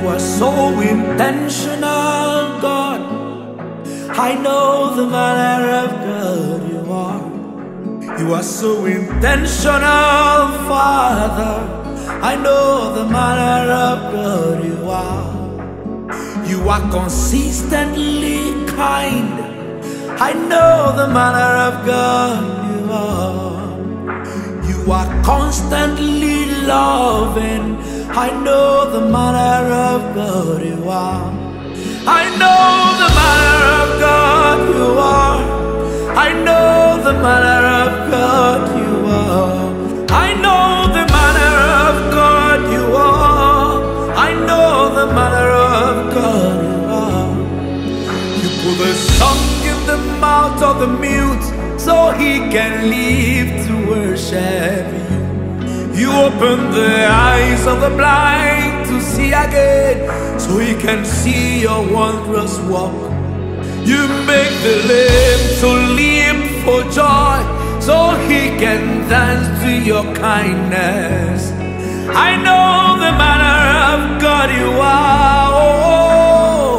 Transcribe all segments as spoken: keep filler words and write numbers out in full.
are so intentional, God. I know the manner of God you are. You are so intentional, Father. I know the manner of God you are. You are consistently kind. I know the manner of God you are. You are constantly loving. I know the manner of God you are. I know the manner of God you are. I know the manner of God you are. I know the manner of God you are. I know the manner of God you are. You put a song in the mouth of the mute so he can live to worship you. You open the eyes of the blind to see again so he can see your wondrous work. You make the lame to leap for joy so he can dance to your kindness. I know the manner of God you are. Oh,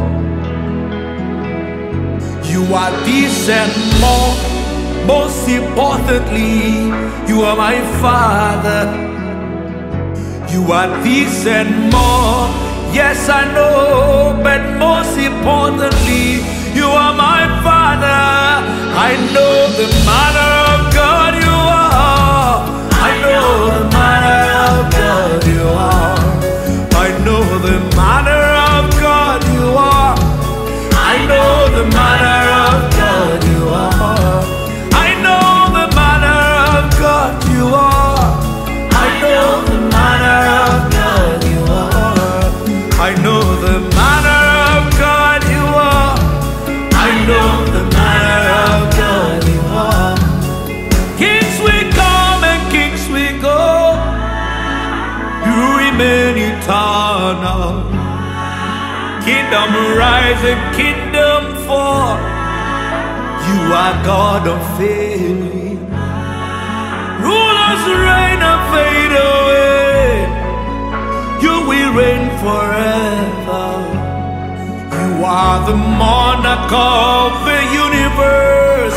you are this and more. Most importantly, you are my Father. You are this and more. Yes, I know, but most importantly, you are my Father. I know the manner of God you are. I know the manner of God you are. I know the manner of God you are. I know the manner of God you are. I know the manner of God you are. I know the manner of God you are. I know the manner of God you are. I know the manner of God you are. Kings will come and kings will go. You remain eternal. Kingdom rise and kingdom fall. You are God unfailing. Rulers reign and fade away. You will reign forever. You are the monarch of the universe.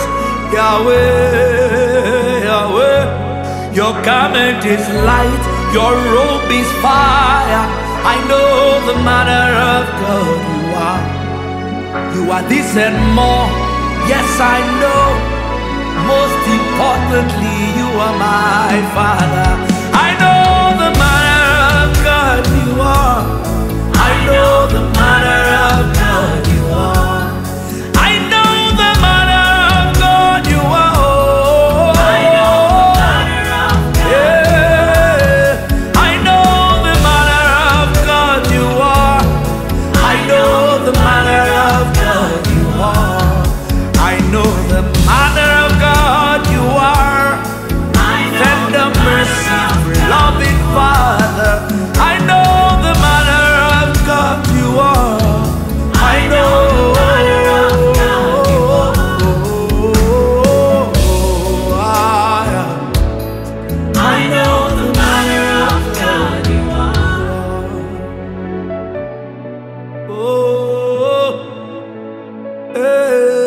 Yahweh, Yahweh. Your garment is light, your robe is fire. I know the manner of God you are. You are this and more. Yes, I know. Most importantly, you are my Father. I know the manner of God you are. I know the manner of God you are. I know the manner of God you are. Oh, I know the manner of God. Yeah. I know the manner of God you are. I know the manner of God you are. I know the manner of God you are. Tender mercy, loving Father. I know the manner of God you are. I know. I know the manner of God you are. Oh, hey.